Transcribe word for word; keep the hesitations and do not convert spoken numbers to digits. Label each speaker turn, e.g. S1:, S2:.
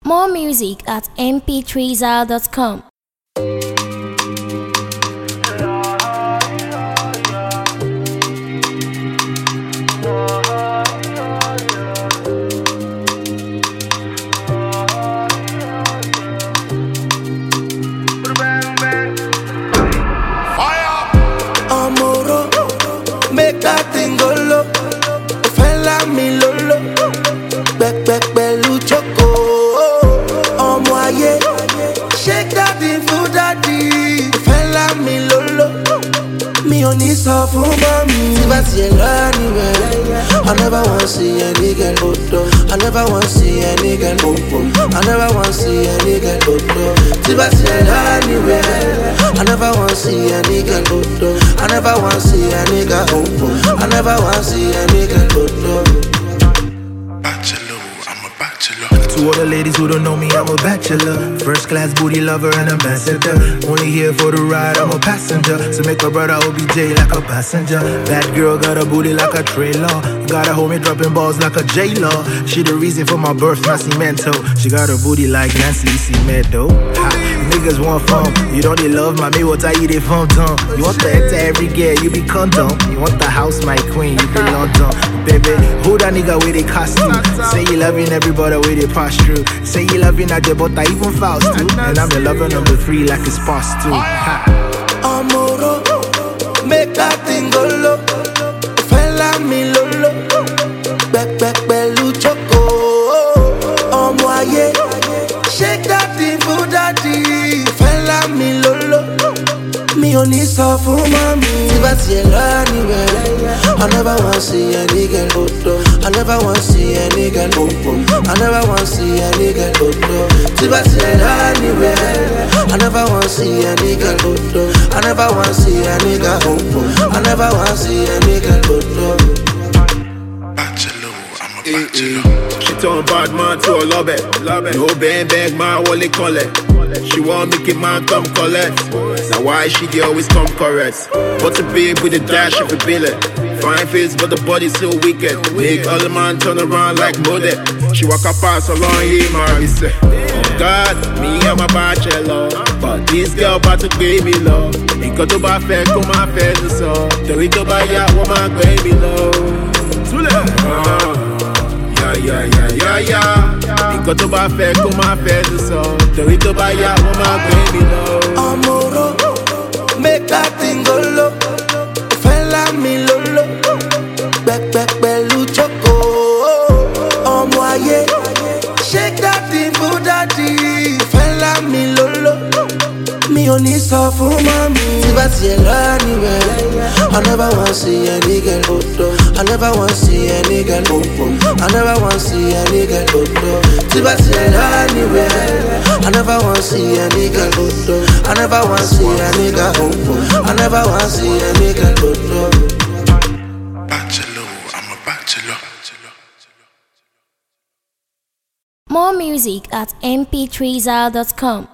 S1: More music at m p three zal dot com.
S2: Make that thing go low. Fella mi lolo. Back back belu choco. Omo aye. Shake that thing for daddy. Fella mi lolo. Mi ò ní sọ fún mami. Tí bá tiẹ̀ lọ anywhere, I never wanna see any girl odo. I never wanna see any girl odo. I never wanna see any girl odo. Tí bá tiẹ̀ lọ anywhere, I never wanna see any girl odo. I never wanna see any girl odo. I never wanna see any girl odo.
S3: Bachelor, I'm a bachelor.
S4: To all the ladies who don't know me, I'm a bachelor. First class booty lover and ambassador. Only here for the ride, I'm a passenger. So make my brother O B J like a passenger. That girl got a booty like a trailer. Gotta hold me dropping balls like a J-Law. She the reason for my birth, Nascimento. She got a booty like Nancy Cimento. Ha, niggas want fun. You don't need love, mommy, what I eat it from tongue. You want the enter every girl, you be condom. You want the house, my queen, you be London. Baby, who that nigga with a costume? Say you loving everybody with a pass through. Say you loving at the but I even fouls too. And I'm your lover number three like it's past two.
S2: Amoro, make that thing go low. Fella mi lolo. Back back belu choco. Omo aye. Shake that thing for daddy. Fella mi lolo. Mi ò ní sọ fún mami. Tí bá tiẹ̀ lọ anywhere, I never wanna see any girl odo. I never wanna see any girl odo. I never wanna see any girl odo. Tí bá tiẹ̀ lọ anywhere, I never wanna see any girl odo. I never wanna see any girl odo. I never wanna see any girl odo.
S3: Bachelor, I'm a bachelor.
S5: She turn bad man to a love it. No bang bang man, what they call it. She want make it man come collect. Now why she dey always come correct? But a babe with a dash of a billet. Fine face but the body so wicked. Make all the man turn around like mother. She walk up past along him and he say, oh God, me I'm a bachelor. But this girl about to give me love. Nǹkan tó bá fẹ́ kó má fẹ́ ló sọ. Torí tó bá yá wọ́n máa gbé mi lọ. Yeah, yeah, yeah, yeah, yeah. Nǹkan tó bá fẹ́ kó má fẹ́ ló sọ. Torí tó bá yá wọ́n máa gbé mi lọ.
S2: Amoro, make that thing go low. Fella mi lolo. Back back belu choco. Omo aye. Shake that thing for daddy. Fella mi lolo. Mi ò ní sọ fún mami. Tí bá tiẹ̀ lọ anywhere, I never wanna see any girl odo. I never wanna see any girl odo. I never wanna see any girl odo. Tí bá tiẹ̀ lọ anywhere, I never wanna see any girl odo. I never wanna see any girl odo. I never wanna see any girl odo.
S3: Bachelor, I'm a bachelor.
S1: More music at m p three zal dot com.